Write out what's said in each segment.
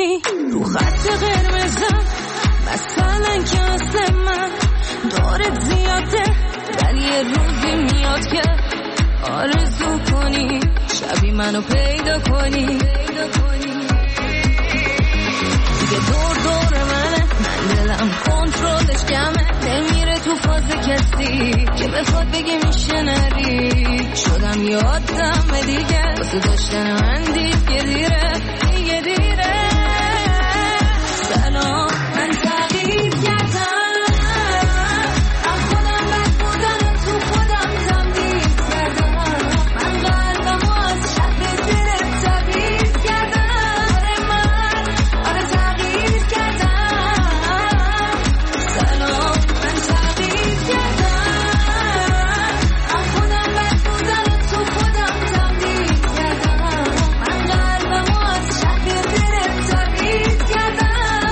میمونی رو خط قرمزم، مثلا که اصل من دارت زیاده، ولی یه روزی میاد که آرزو کنی شبی منو پیدا کنی. دیگه دور منه، من دلم کنترلش کمه، نمیره تو فاز کسی که بخواد بگه میشه نری. شدم یادم دیگه واسه داشتن من دیگه دیره. سلام، من تغییر کردم، از خودم بد بودن و تو خودم تمدید کردم. من قلبم از شهر دلت تبعید کردم. آره تغییر کردم. سلام، من تغییر کردم، از خودم بد بودن و تو خودم تمدید کردم. من قلبم از شهر دلت تبعید کردم.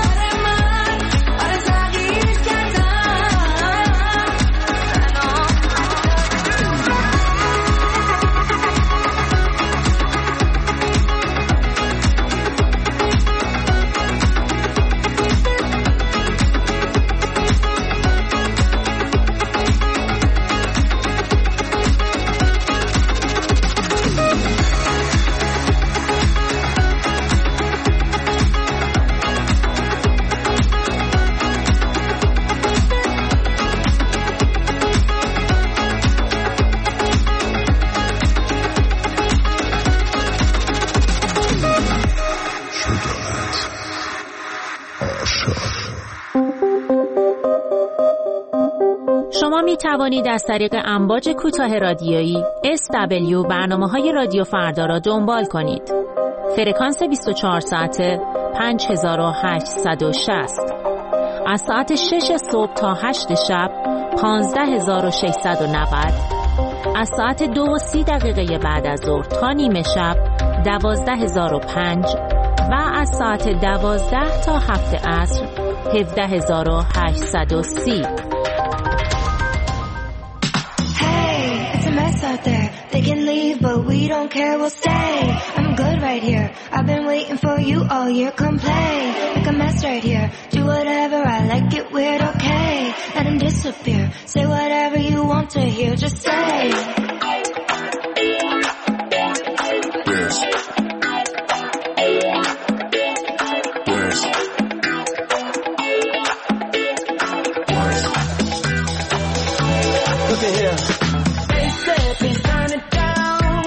شما می توانید از طریق امواج کوتاه رادیویی SW برنامه‌های رادیو فردا را دنبال کنید. فرکانس 24 ساعته 5860. از ساعت 6 صبح تا 8 شب 15690. از ساعت 2:30 بعد از ظهر تا نیمه شب 12005 و از ساعت 12 تا 7 عصر 17830. Out there, they can leave, but we don't care, we'll stay. I'm good right here, I've been waiting for you all year. Come play, make a mess right here. Do whatever, I like it weird, okay. Let him disappear, say whatever you want to hear, just say. Look at here. Please turn it down.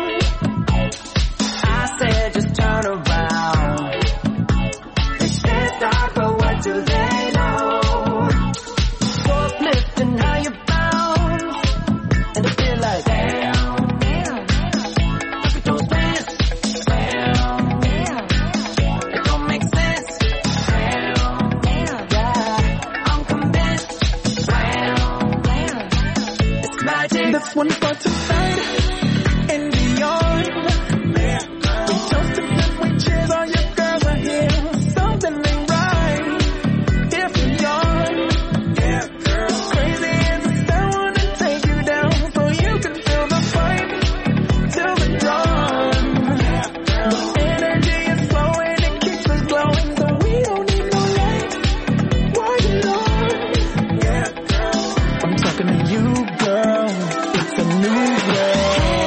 I said just turn around. They stand start, but what do they know? Forklifting how you bounce, and I feel like damn. Look at those pants, damn. It don't make sense, damn. Yeah, I'm convinced, damn. It's magic. This one for tonight and beyond. We toasted and we cheers, all your girls are here. Something ain't right if you're young. Yeah, girl. Crazy as a star, wanna take you down so you can feel the fight till the dawn. The energy is flowing, it keeps us glowing, so we don't need no light. Why you on? Yeah, girl. I'm talking to you, girl. It's a new world.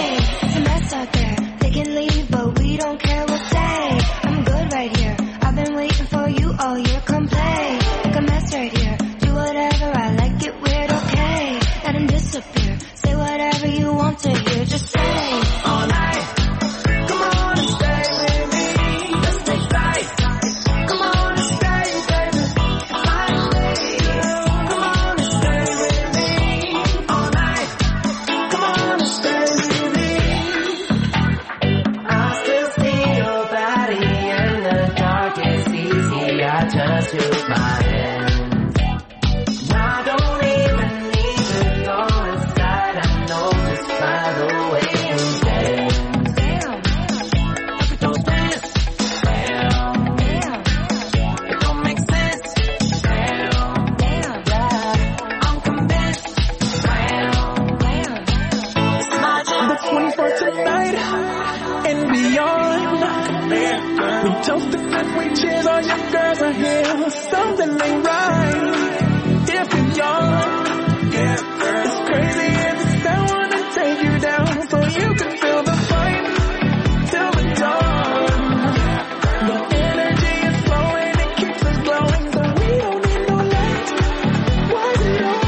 toasting and we cheers. All your girls are here. Something ain't right if you're young. Yeah, girl. It's crazy if I wanna take you down so you can feel the fight till the dawn. The energy is flowing, it keeps us glowing, so we don't need no light. Why is it on?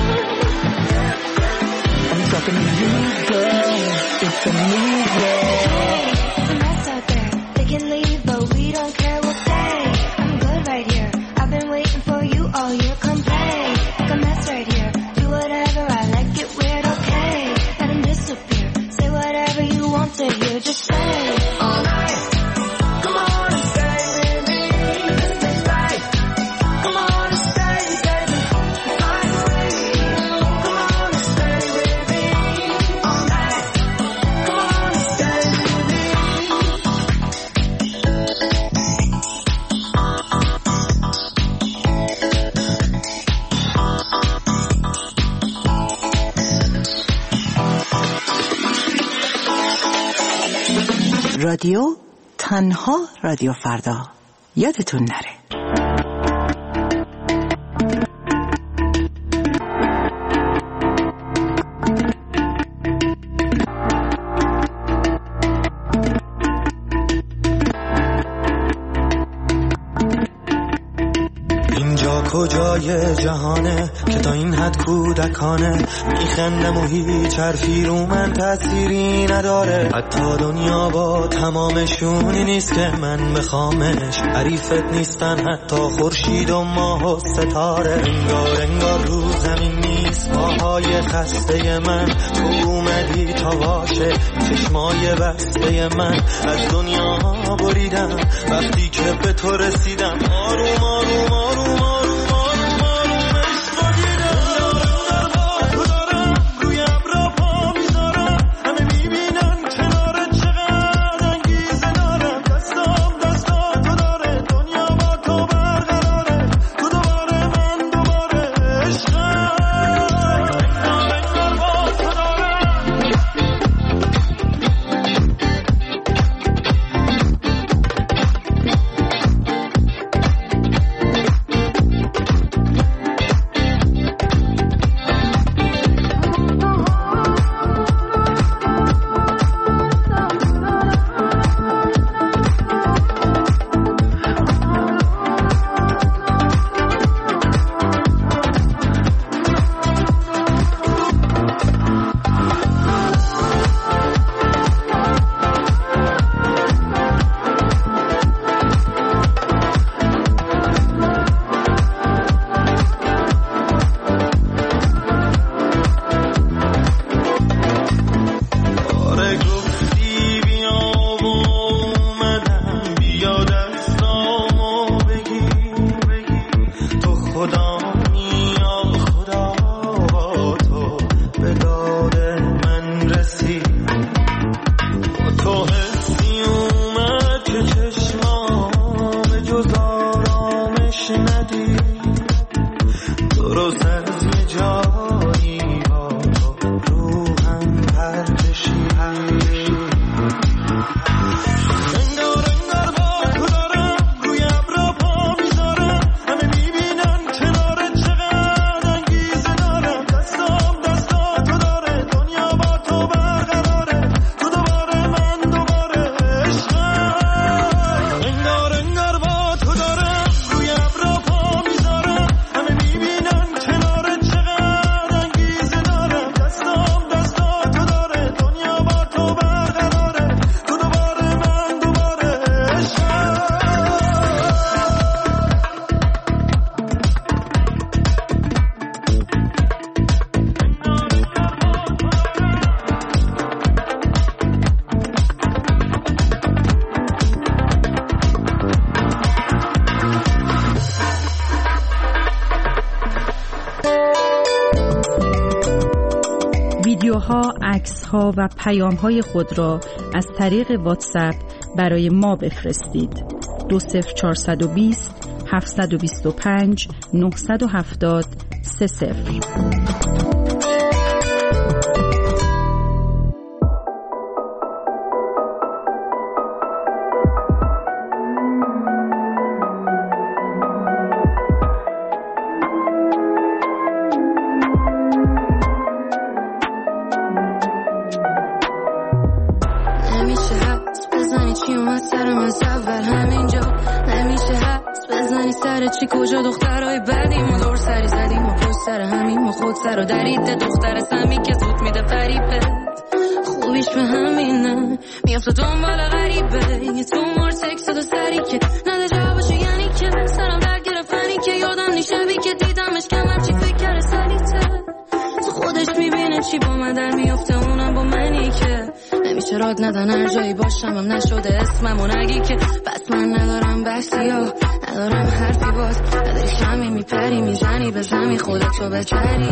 I'm talking to you, girl. It's a new world. It's a mess out there. They can leave, but we don't care. We'll stay. I'm good right here. I've been waiting for you all year. Come play. Like a mess right here. Do whatever I like. Get weird, okay? Let him disappear. Say whatever you want to hear. Just say all night. Come on and stay with me. This night. Come on and stay, baby. Finally. Come on and stay with me all night. Come on and stay with me. رادیو تنها رادیو فردا یادتون نره. اینجا کجای جهانه که تا این حد کودکانه میخندم و هیچ حرفی رو من تأثیری نداره. حتی دنیا با تمامشونی نیست که من بخوامش. حریفت نیستن حتی خورشید و ماه و ستاره. انگار رو زمین نیست پاهای خسته من. تو اومدی تا باشه چشمای بسته من. از دنیا بریدم وقتی که به تو رسیدم. آروم آروم آروم آروم آروم آروم عشقا دیدم. تو دارم روی ابرا پا میذارم. همه میبینن کنار چقدر انگیزه دارم. دستام تو داره دنیا با تو برقراره. تو دوباره من دوباره عشقم. انگار با تو دارم. ویدیوها، عکس‌ها و پیام‌های خود را از طریق واتساپ برای ما بفرستید. 20420 725 970 30. سرم از اول همینجا نمیشه حس بزنی سر چی کجا دخترهای بدیم و دور سری زدیم و پشت سر همین و خود سر و دریده دختر سمی که زود میده فریبه خوبیش به همینه میافته دنبال غریبه یه تو مار سکس دو سری که نده جوابشو یعنی که سرم در گرفتنی که یادم نیشبی که دیدمش کمم چی فکر کرده سریته تو خودش میبینه چی با من در میافته اونم با منی که نمیشه راد ندن هر جایی باشم هم نشده اسممو نگی که بس من ندارم بحثی ها ندارم حرفی باز نداری شمی میپری میزنی به زمین خودتو بکری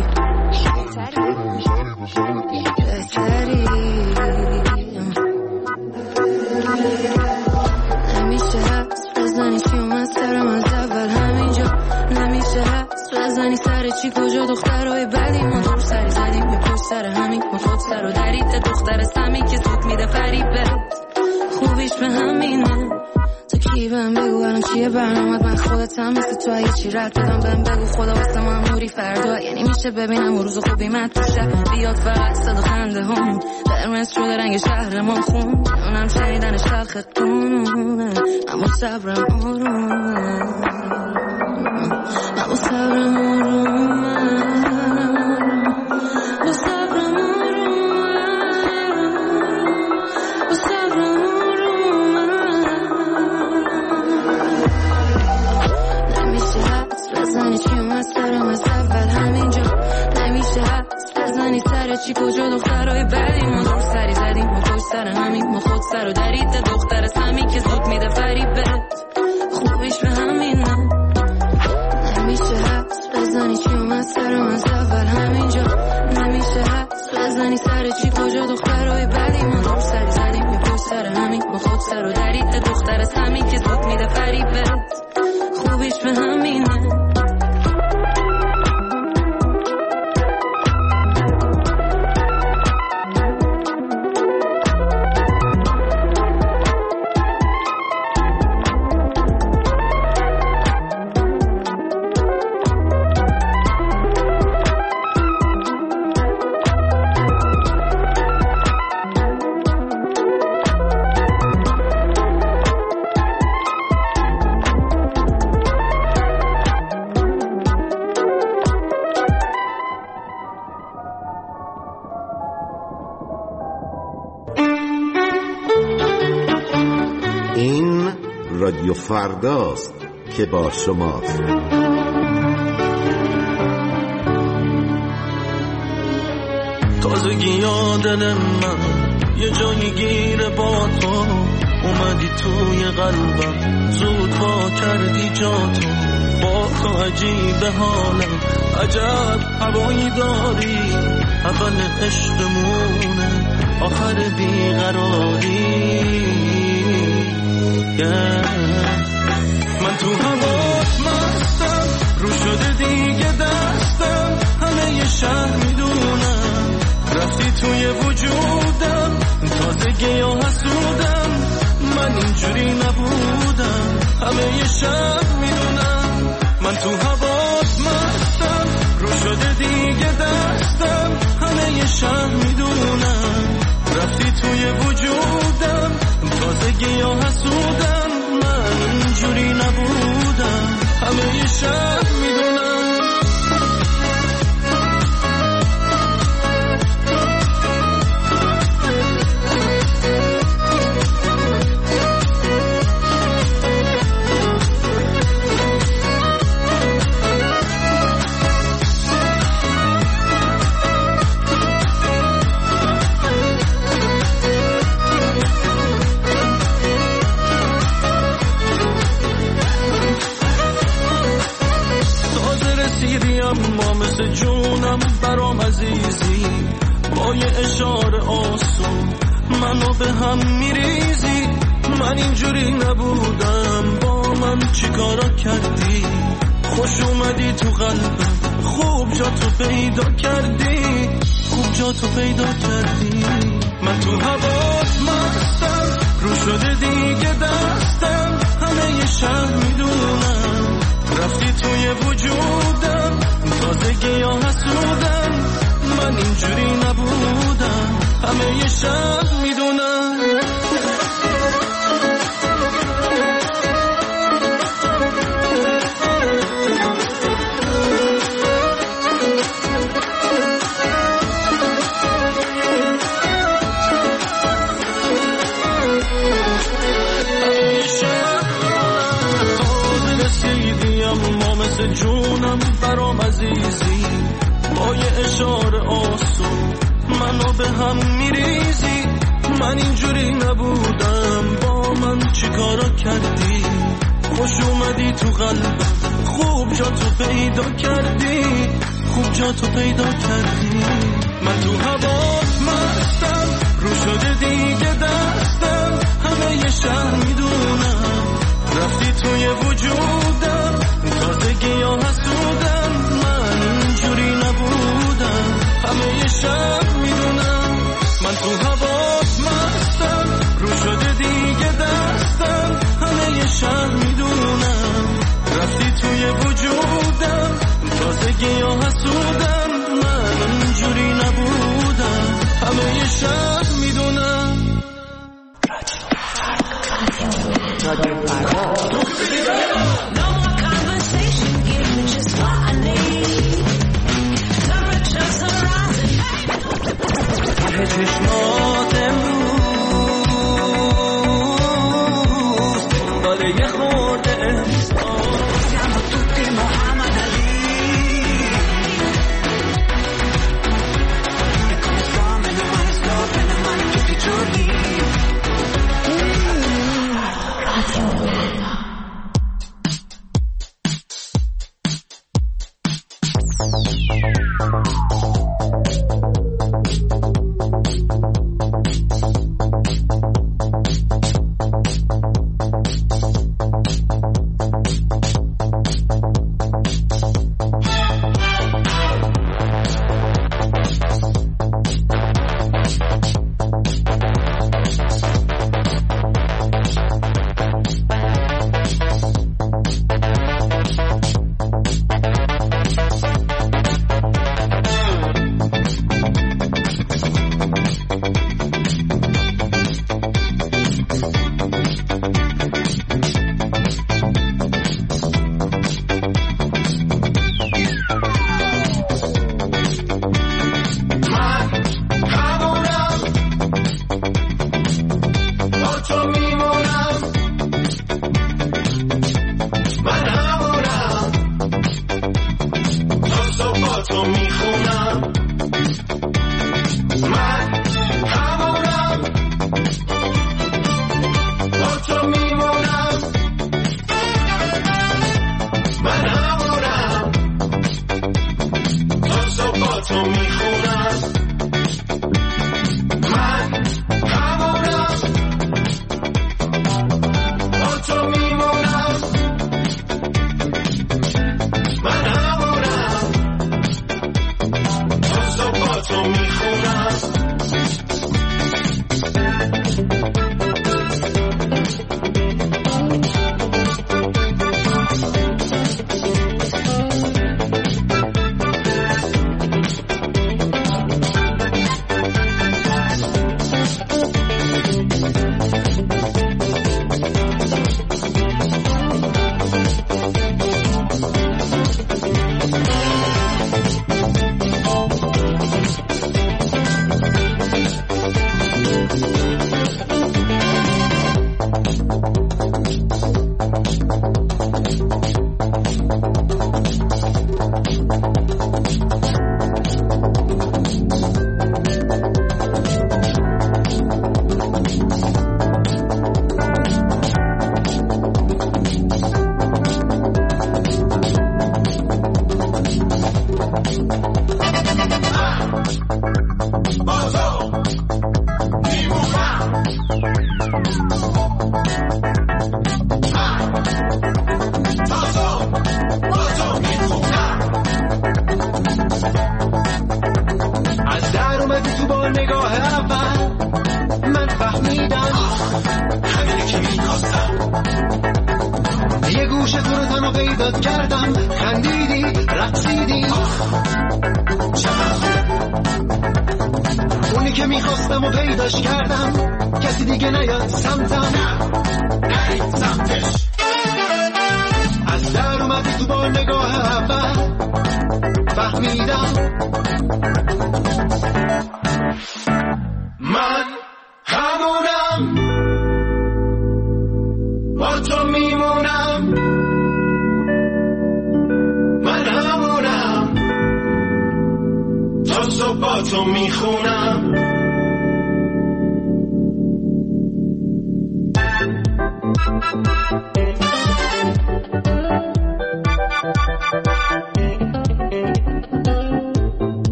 نمیشه حس بزنی چی اومد سرم از اول همینجا نمیشه حس بزنی سر چی کجا دخترهای بدی ما دور سری زدیم یه پشت سر همین ما خود سر و دریده دختر سمی که زود میده فریبه خوبیش به همینه تو کی بهم بگو الان چیه برنامت من خودتم مثل تو اگه چی رد بدم بهم بگو خدا واسه ما نوری فردا یعنی میشه ببینم و روز خوبی من تو شب بیاد فقط صدا خنده هم قرمز شده رنگ شهرمان خون اونم شنیدنش تلخت کنونه اما صبرم آرومه اما صبرم آرومه با صبرم آرومه با صبرم بزنی چی اومد سرم از اول همینجا نمیشه حس بزنی سر چی کجا دخترهای بدی ما دور سری زدیم ما پشت سر همین ما خود سر و دریده دختر سمی که زود میده فریبه خوبیش به همینه نمیشه حس بزنی چی اومد سرم از اول همینجا نمیشه حس بزنی سر چی کجا دخترهای بدی ما دور سری زدیم ما پشت سر همین ما خود سر و دریده دختر سمی که زود میده فریبه خوبیش به همینه رادیو فرداست که با شماست. تازگی دل من یه جایی گیره با تو اومدی توی قلبم زود وا کردی جاتو با تو عجیب حالم عجب هوایی داری اول عشقمونه آخر بیقراری من تو هوات مستم رو شده دیگه دستم همه شهر میدونم رفتی توی وجودم تازگی یا حسودم من اینجوری نبودم همه شهر میدونم من تو هوات مستم رو شده دیگه دستم همه شهر میدونم رفتی توی وجودم تازگی یا حسودم من اینجوری نبودم همه شب میدونم اما مثل جونم برام عزیزی با یه اشاره آسون منو به هم میریزی من اینجوری نبودم با من چی کارا کردی خوش اومدی تو قلبم خوب جا تو پیدا کردی خوب جا تو پیدا کردی من تو هوات مستم رو شده دیگه دستم همه شهر میدونم رفتی توی وجودم تازگی یا حسودم من اینجوری نبودم همه شب میدونم من اینجوری نبودم، با من چی کارا کردی؟ خوش اومدی تو قلبم، خوب جا تو پیدا کردی، خوب جا تو پیدا کردی. من تو هوات مستم، رو شده دیگه دستم، همه یه شهر میدونم رفتی توی وجودم، تازگی ها حسودم، من اینجوری نبودم، همه یه شهر میدونم. من تو هوات مستم، رو شده دیگه دستم، همه یه شهر میدونم رفتی توی وجودم، تازگی ها حسودم، من اینجوری نبودم، همه یه شهر میدونم. چشمات امروز داره یه خورده siamo tutti Muhammad Ali e come sto meno male tutti i giorni.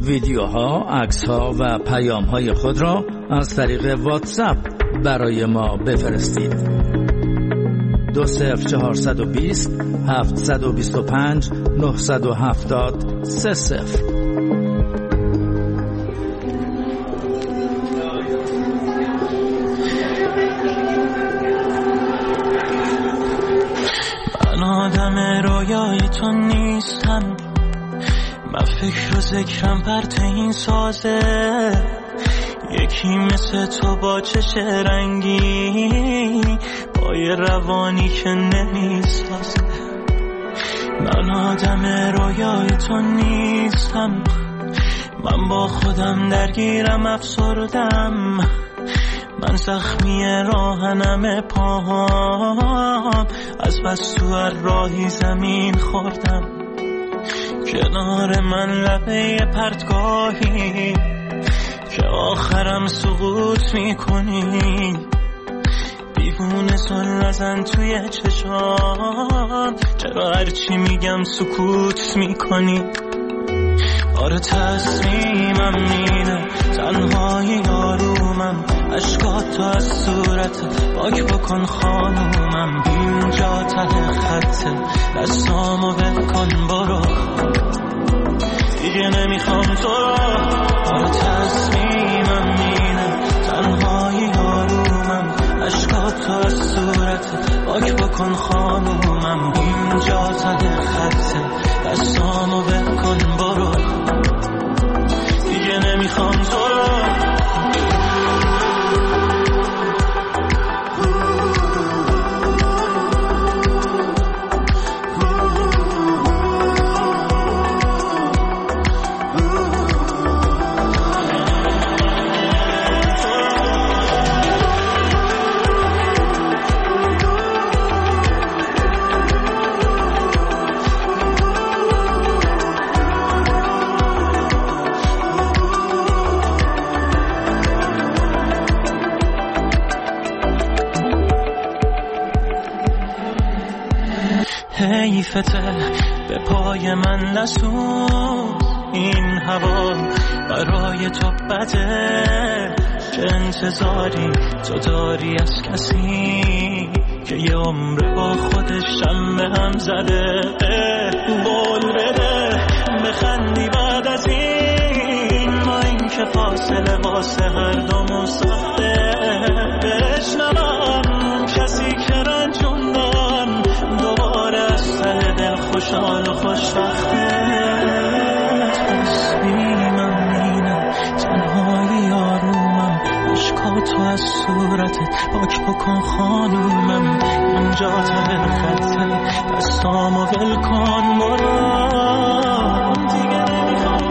ویدیوها، عکس‌ها و پیام‌های خود را از طریق واتساپ برای ما بفرستید. 20420 725 970 30. من آدم رویای تو نیستم، من فکر و ذکرم پرت این سازه، یکی مثل تو با چش رنگی، با یه روانی که نمیسازه. من آدم رویای تو نیستم، من با خودم درگیرم افسردم، من زخمی راهنم پاهام، از بس تو هر راهی زمین خوردم، کنار من لبه پرتگاهی که آخرم سقوط میکنی، دیوونه سن نزن توی چشام، چرا هرچی میگم سکوت میکنی؟ آره تصمیمم اینه، تنهایی آرومم، عشقات تو از صورت پاک بکن خانومم، اینجا ته خطه، دستامو ول کن برو، دیگه نمیخوام تو رو. آره تصمیمم اینه، تنهایی آرومم، عشقات تو از صورت پاک بکن خانومم، اینجا ته خطه، دستامو ول کن برو، دیگه نمیخوام تو رو. حیفته به پای من لسون، این هوا برای تو بده، چه انتظاری تو داری از کسی که یه عمر با خودش هم به هم زده؟ قول بده بخندی بعد از این، ما این که فاصله واسه هر دومون ساخته، بشنوم کسی که رنجوندم دوباره از ته دل خوشحال و خوشبخته. تصمیمم اینه، تنهایی آرومم، عشقاتو از صورتت پاک بکن خانومم، اینجا ته خطه، دستامو ول کن برو، دیگه نمیخوام.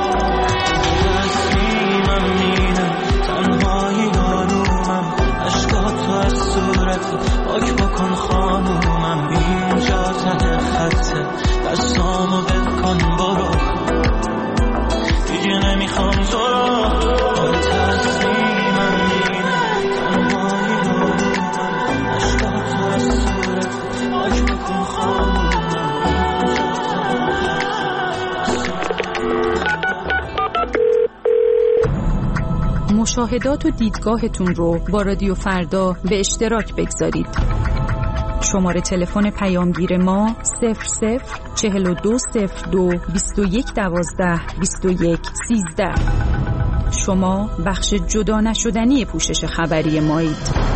تصمیمم اینه، تنهایی آرومم، عشقاتو از صورتت پاک بکن خانومم، اینجا ته خطه، دستامو ول کن برو، دیگه نمیخوام تو رو. تصمیمم اینه، تنهایی آرومم، عشقاتو از صورتت پاک بکن خانومم، مشاهدات و دیدگاهتون رو با رادیو فردا به اشتراک بگذارید. شماره تلفن پیامگیر ما 004202 2112 2113. شما بخش جدا نشدنی پوشش خبری مایید.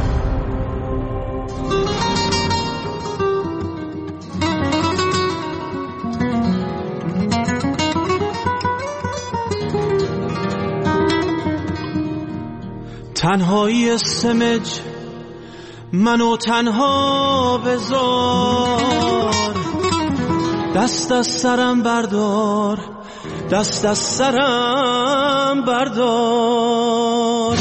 تنهایی سمج منو تنها بذار، دست از سرم بردار، دست از سرم بردار.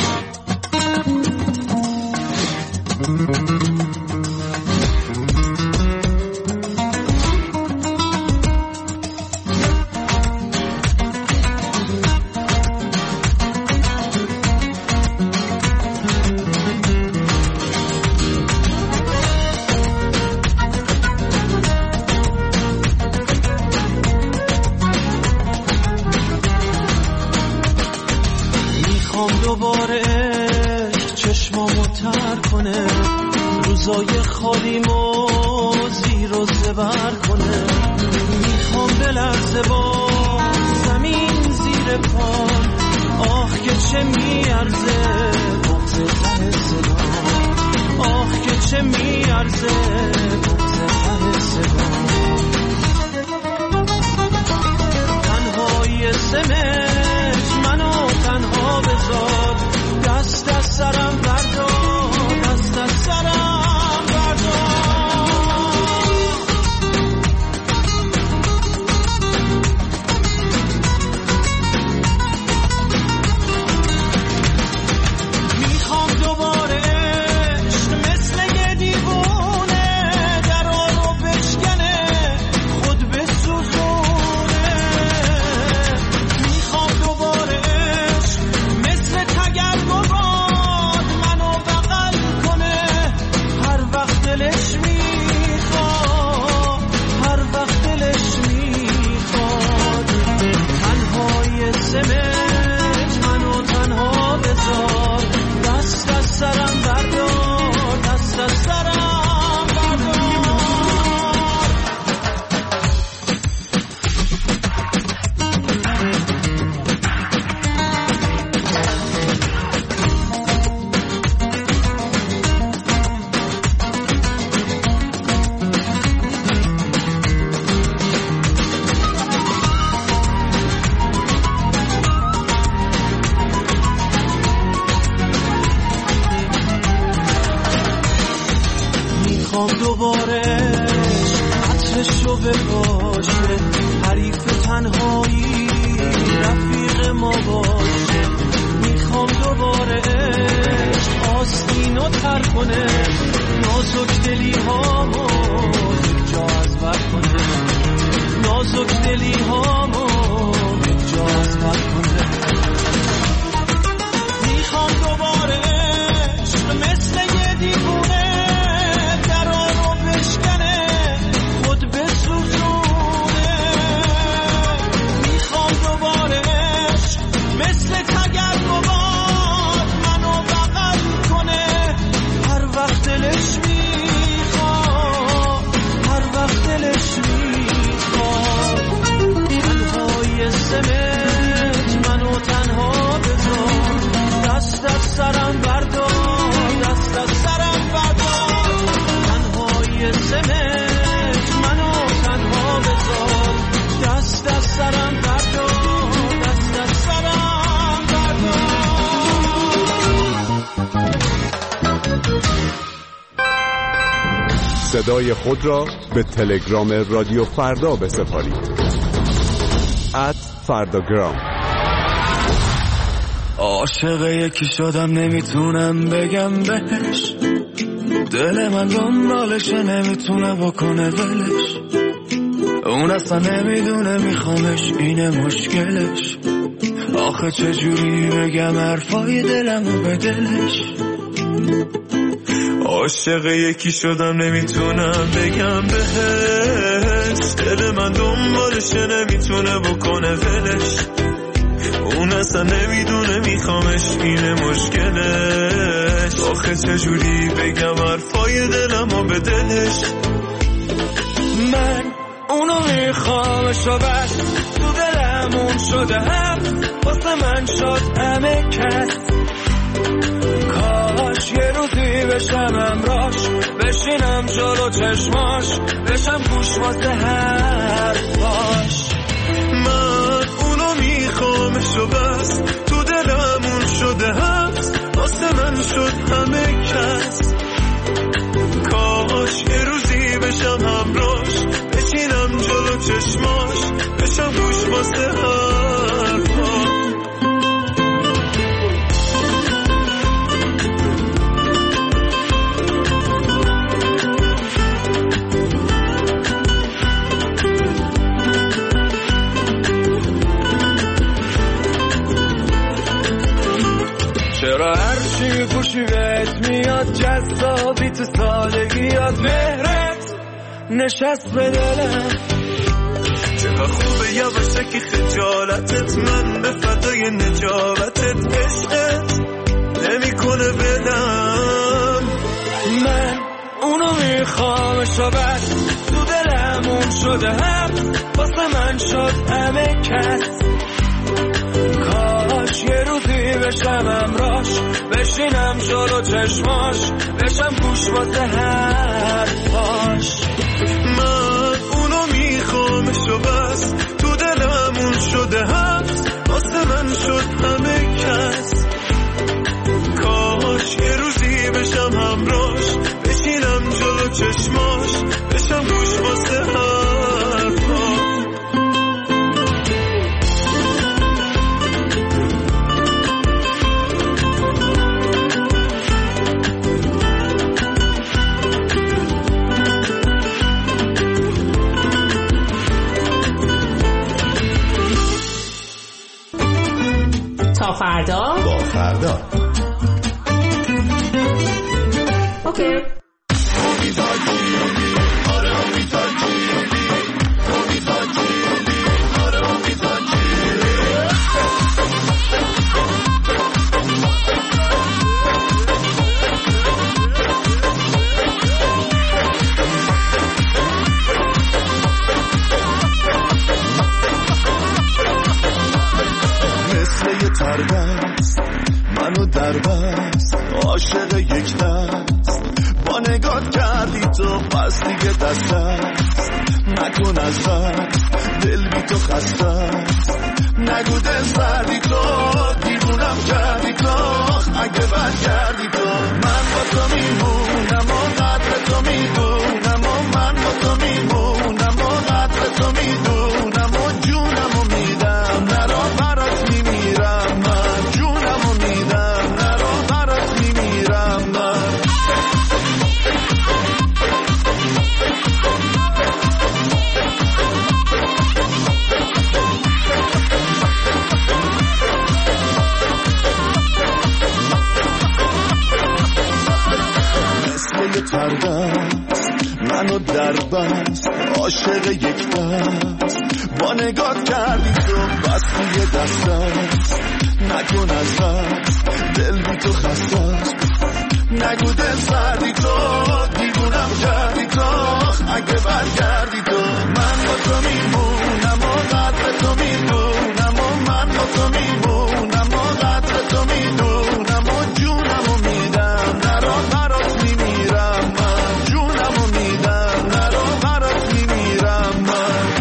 دوباره چشمامو تر کنه، روزای خالیمو زیر و زبر کنه. میخوام بلرزه با زمین زیر پام، آه که چه میارزه بغض ته صدام، آه که چه میارزه بغض ته صدام. تنهای سمت منو تنها بذار، دست از سرم بردار، دست از سرم بردار. میخوام دوباره عشق مثل یه دیوونه درا رو بشکنه، خود بسوزونه. میخوام دوباره عشق مثل تگرگ و باد منو بغل کنه، هر وقت دلش میخواد، هر وقت دلش میخواد. تنهای سمت منو تنها بذار، دست از سرم بردار، دست از سرم بردار. میخوام دوباره عطرش رو بپاشه، حریف تنهایی رفیق ما باشه. میخوام دوباره عشق آستین رو تر کنه، نازک دلی هامو جا از بر کنه، نازک دلی هامو جا از بر کنه. میخوام دوباره عشق مثل یه دیوونه درا رو بشکنه، خود بسوزونه. میخوام دوباره عشق مثل تگرگ و باد منو بغل کنه، هر وقت دلش میخواد، هر وقت دلش میخواد. تنهای سمت منو تنها بذار، دست از سرم بردار، دست از سرم بردار. تنهای سمت منو تنها بذار، دست از سرم بردار، دست از سرم بردار. صدای خود را به تلگرام رادیو فردا بسپارید. @فرداگرام. عاشق یکی شدم نمیتونم بگم بهش، دل من دنبالشه نمیتونه بکنه ولش. اون اصلا نمیدونه میخوامش، اینه مشکلش. آخه چجوری بگم حرفای دلمو به دلش. عاشق یکی شدم نمیتونم بگم بهش، دل من دنبالشه نمیتونه بکنه ولش. اون اصلا نمیدونه میخوامش، اینه مشکلش. آخه چجوری بگم حرفای دلمو به دلش. من اونو میخوامش و بس تو دلمون شده هم، واسه من شد همه کس. کاش یه روزی بشم همراش، بشینم جلو چشماش، بشم گوش واسه حرفاش. من اونو میخوامش و بس تو دلمون شده هست، واسه من شد همه کس. کاش یه روزی بشم همراش، بشینم جلو چشماش، بشم گوش واسه حرفاش. چرا هرچی پوشی بهت میاد جذابی، تو سالگیات مهرت نشست به دلم. چقدر خوبه یواشکی خجالتت، من به فدای نجابتت. عشقت دوباره بدم. من اونو میخوامش و بس تو دلمون شده هم واسه من شد همه کس. کاش یه روزی بشم همراش، بشینم جلو چشماش، بشم گوش واسه حرفاش. من اونو میخوامش و بس تو دلمون شده هست واسه من شد همه کس. کاش یه روزی بشم همراش، بشینم جلو چشماش، بشم گوش واسه حرفاش. تا فردا با فردا. اوکی. تربست منو دربست عاشق یک دست. با نگات کردی تو پس دیگه دست است. نکن از دست دل بی تو خسته است. نگو دل سردی تو دیوونم کردی تو. اگه برگردی تو من با تو میمونم و قدر تو میدونم و من با تو میمونم و قدر تو میدونم و جونم و میدم نرا برات میمیرم. من جونم و میدم نرا برات میمیرم. من مثل یه تردست منو دربست عاشق یک دست. با نگات کردی تو بس یه دست است. نکن از دست دل بی تو خسته است. نگو دل سردی تو دیوونم کردی تو. اگه برگردی تو من با تو میمونم و قدر تو میدونم و من با تو میمونم و قدر تو میدونم و جونم و میدم نرا برات میمیرم. من جونم و میدم نرا برات میمیرم. من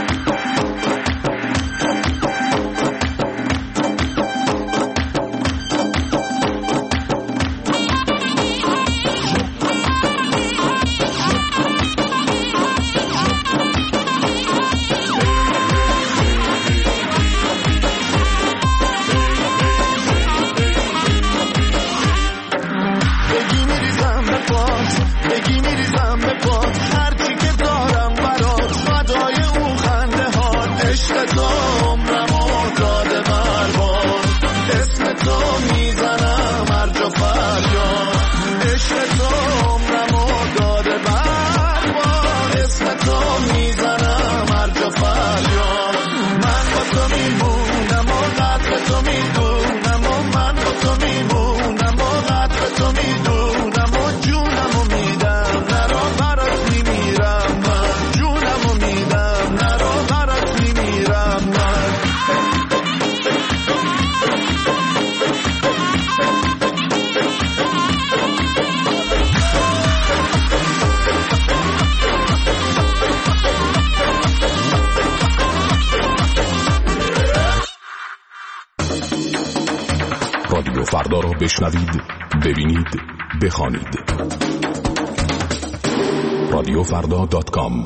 رادیو فردا را بشنوید، ببینید، بخوانید. radiofrda.com.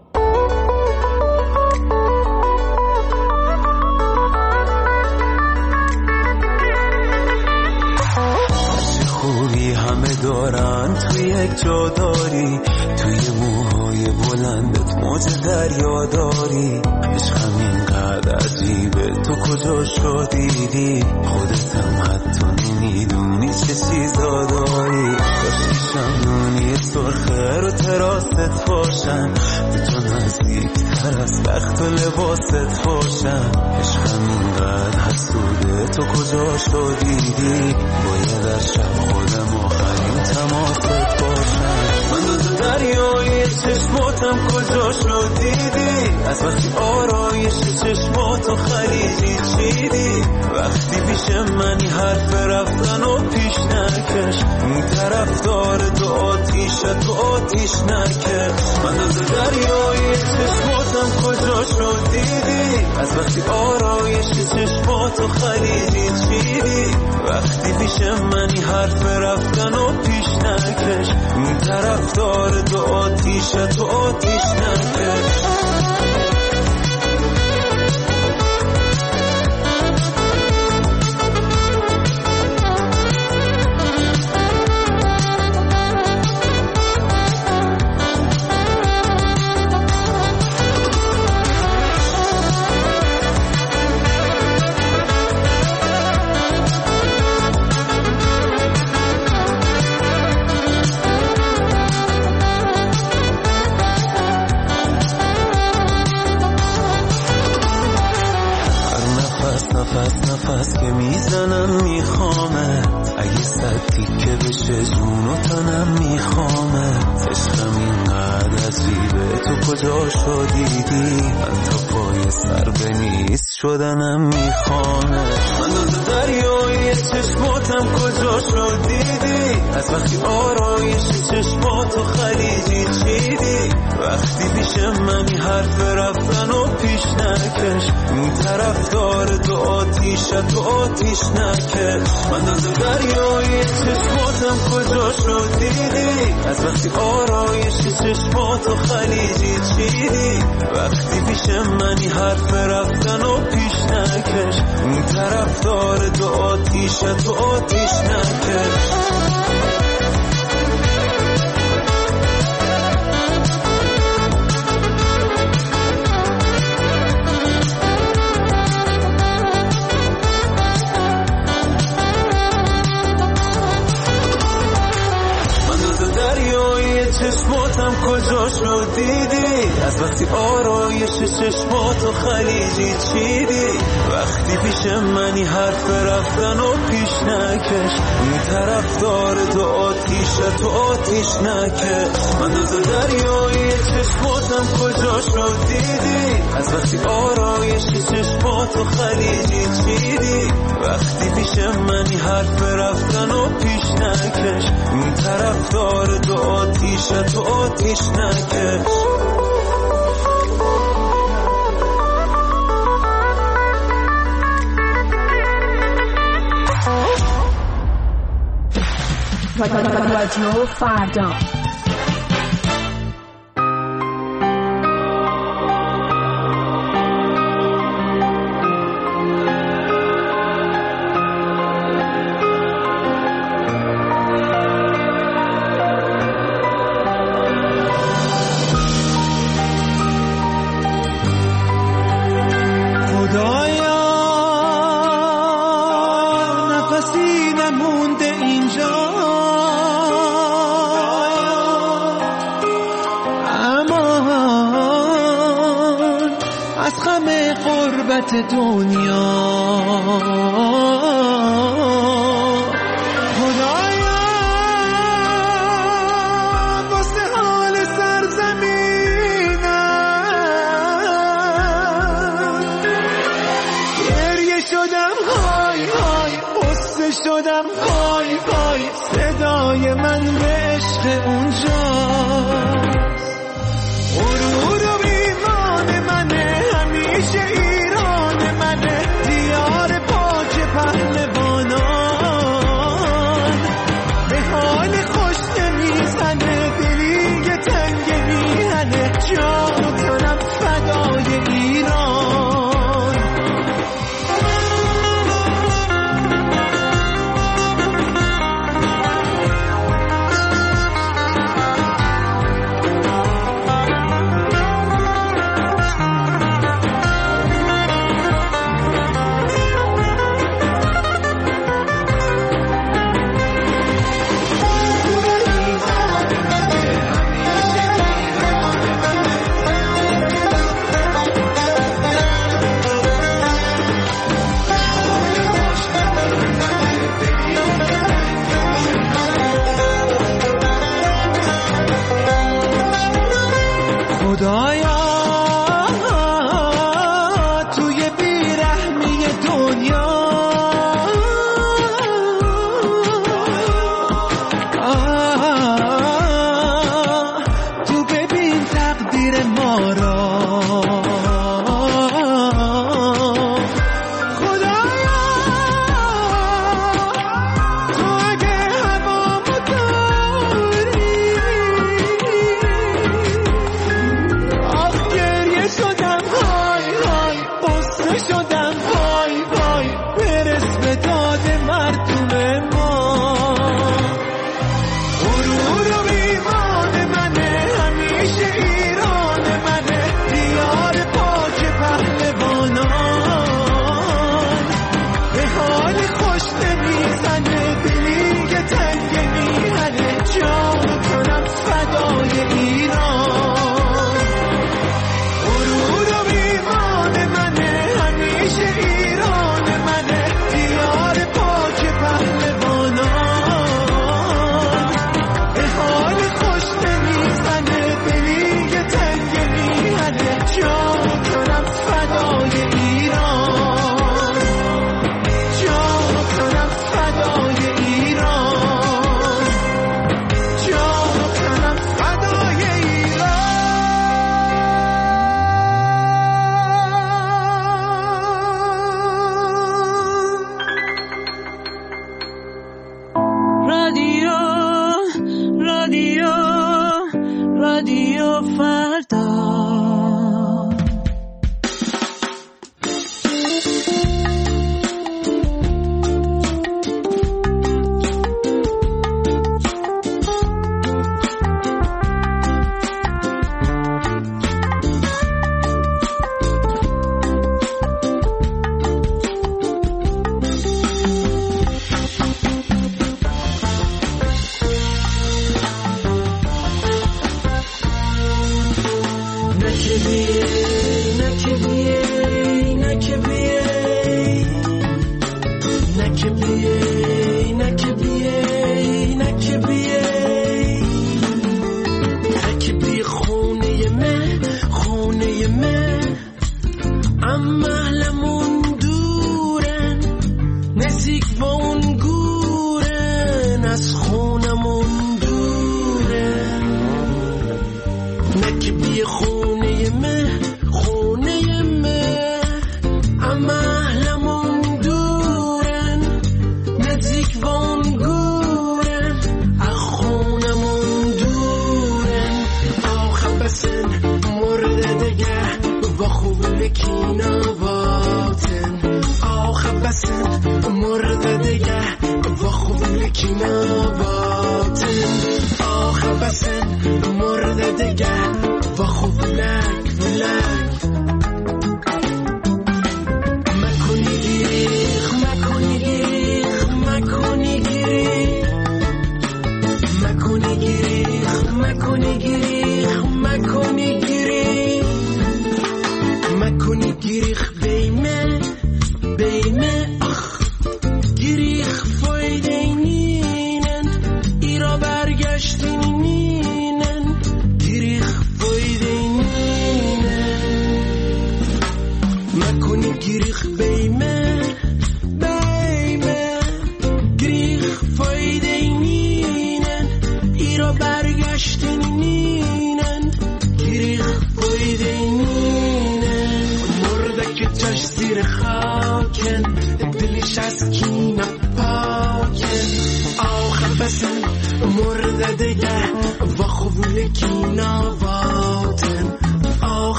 خوبی همه دارن تو یک جا داری. توی موهای بلندت موج دریا داری. عشقم اینقدر عجیبه تو کجا شدیدی. خودتم حتی نمیدونی چه چیزا داری. داشتی شمدونی سرخه رو تراست باشن. به تو نزدیک تر از بخت و لباست باشن. عشقم اینقدر فرسوده تو کجا شدیدی باید از شب خودم آخرین تماست باشم من تو دریای چشماتم کجا شدیدی از وقتی آرایش چشماتو خلیجی چیدی وقتی پیش منی حرف رفتن و پیش نکش اون طرف داره تو آتیش نکش من تو دریای چشماتم کجا شدیدی از وقتی آرایش چشماتو خلیجی چیدی وقتی پیش منی حرف رفتن و پیش نکش اون طرف داره تو آتیش نکش نفس که میزنم میخوامت اگه صدی که بشه جون و تنم میخوامت عشقم اینقدر عجیبه تو کجا شدیدی من تا پای سر به نیست شدنم میخوامت من تو دریای چشماتم کجا شدیدی از وقتی آرایش چشماتو خلیجی چیدی وقتی پیش منی حرف رفتن و پیش نکش اون طرف داره تو آتیش نکش من تو دریای چشماتم کجا شدیدی از وقتی آرایش چشماتو خلیجی چیدی وقتی پیش منی حرف رفتن و پیش نکش اون طرف داره تو آتیش نکش چشماتم کجا شدیدی از وقتی آرایش چشماتو خلیجی چیدی وقتی پیش منی حرف رفتن و پیش نکش اون طرف داره تو آتیش نکش من تو دریای چشماتم کجا شدیدی از وقتی آرایش چشماتو خلیجی چیدی وقتی پیش منی حرف رفتن و پیش نکش اون طرف داره تو آتیش نکش رادیو فردا دنیا خدایا واسه حال سرزمینم گریه شدم های های قصه شدم های های صدای من به عشق اونجاست غرور و ایمان منه همیشه دیار پاک پهلوانان به حال خوش نمیزنه دلی که تنگ میهنه جان کنم فدای ایران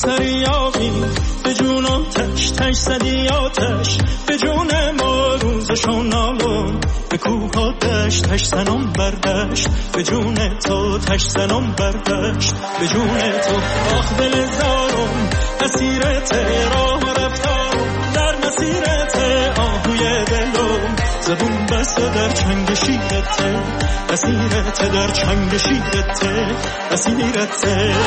سری آبی به جون آتش تش زدی آتش به جون ما روزشون نالون به کوه ها دشت تش زنم بردشت به جون تو تش زنم بردشت به جون تو آخ دل زارم اسیرت راه رفتارم در مسیرت آهوی دلم زبون بسته در چنگ شیرت اسیرت در چنگ شیرت اسیرت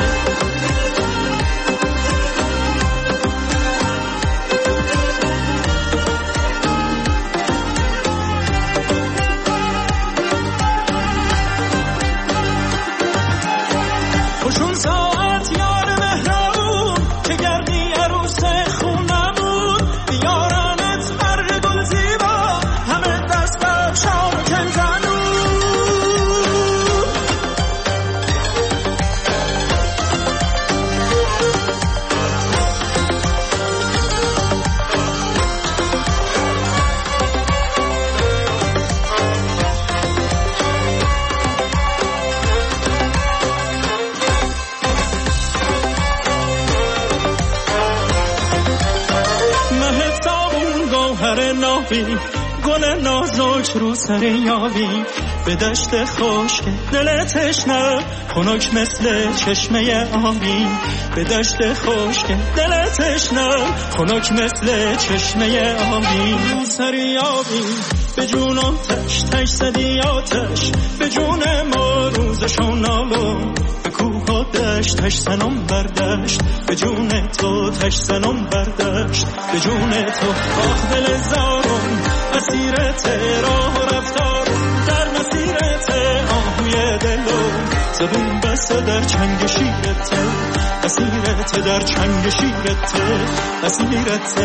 گل نازک رو سر یابی به دشت خشک دل تشنه خنک مثل چشمه آبی به دشت خشک دل تشنه خنک مثل چشمه آبی رو سر یابی به جون آتش تش زدی آتش به جون ما روزشون نالون به کوه ها دشت تش زنم بردشت به جون تو تش زنم بردشت به جون تو آخ دل زارم اسیرت راه رفتارم در مسیرت آهوی دلم زبون بسته در چنگ شیرت اسیرت در چنگ شیرت اسیرت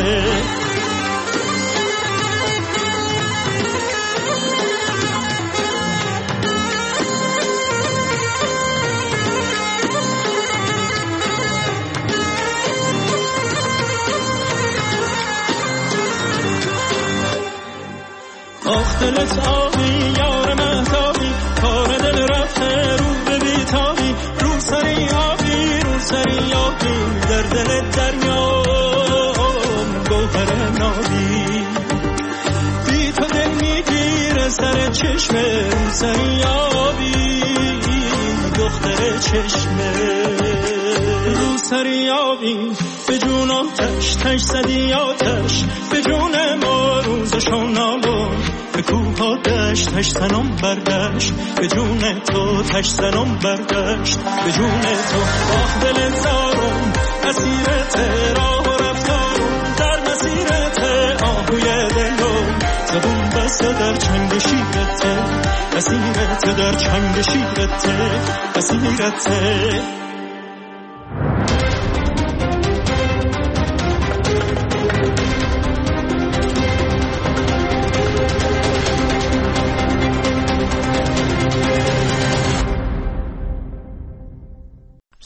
آخ دلت آبی یار مهتابی کار دل رفته رو به بیتابی رو سری آبی رو سری آبی در دل دریام گوهر نابی بی تو دل میگیره سر چشمه رو سری آبی دختر چشمه رو سری آبی به جون آتش تش زدی آتش به جون ما روزشون نالون به کوه ها دشت تش زنم بردشت به جون تو تش زنم بردشت به جون تو آخ دل زارم اسیرت راه رفتارم در مسیرت آهوی دلم زبون بسته در چنگ شیرت اسیرت در چنگ شیرت اسیرت